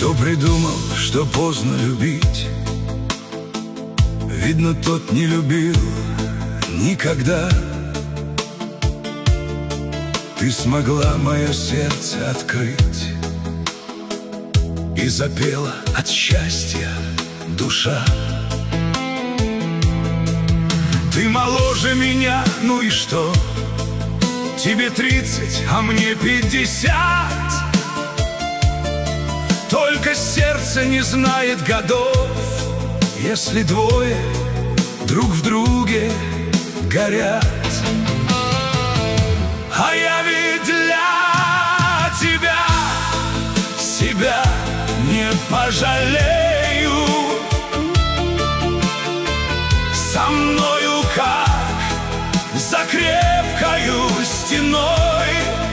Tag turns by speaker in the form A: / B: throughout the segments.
A: Кто придумал, что поздно любить? Видно, тот не любил никогда. Ты смогла мое сердце открыть, и запела от счастья душа. Ты моложе меня, ну и что? Тебе 30, а мне 50. Только сердце не знает годов, если двое друг в друге горят. А я ведь для тебя себя не пожалею. Со мною как за крепкою стеной,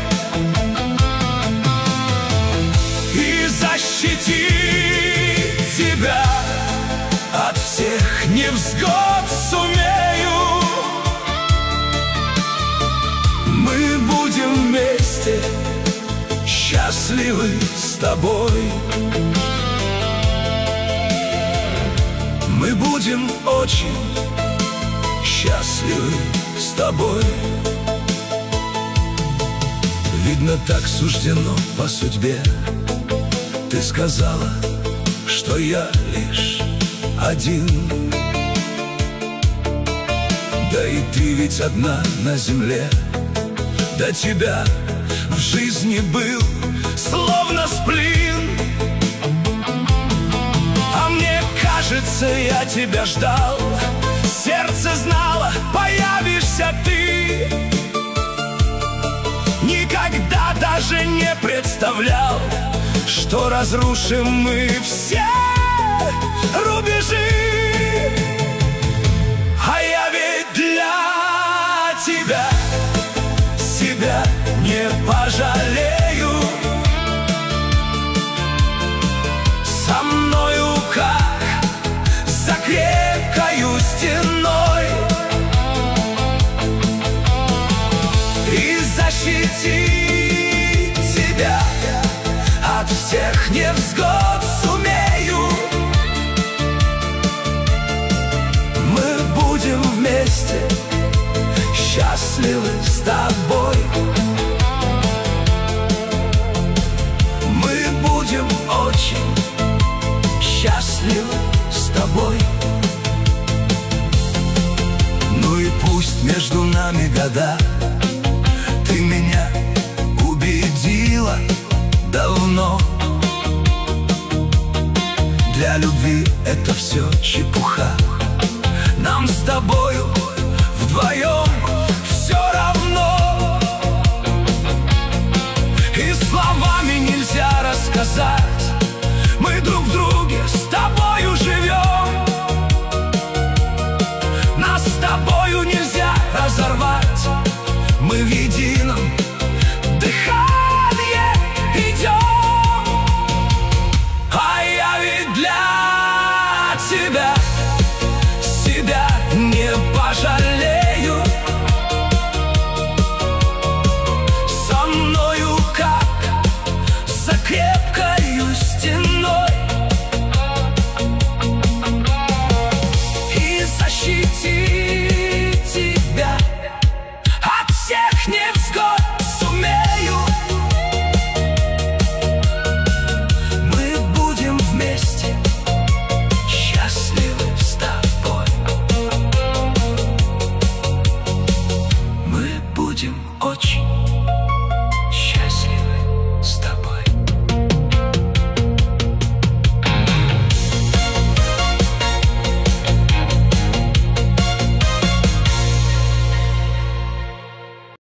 A: и защитить тебя от всех невзгод сумею. Мы будем вместе счастливы с тобой. Мы будем очень счастливы с тобой. Видно, так суждено по судьбе. Ты сказала, что я лишь один. Да и ты ведь одна на земле. До тебя в жизни был словно сплин. А мне кажется, я тебя ждал. Сердце знало, появишься ты. Никогда даже не представлял, что разрушим мы все рубежи. А я ведь для тебя себя не пожалею. Со мною как за крепкою стеной, и защитить тебя от всех невзгод сумею. Мы будем вместе счастливы с тобой. Мы будем очень счастливы с тобой. Ну и пусть между нами года. Ты меня убедила давно. Для любви это все чепуха. Нам с тобою вдвоем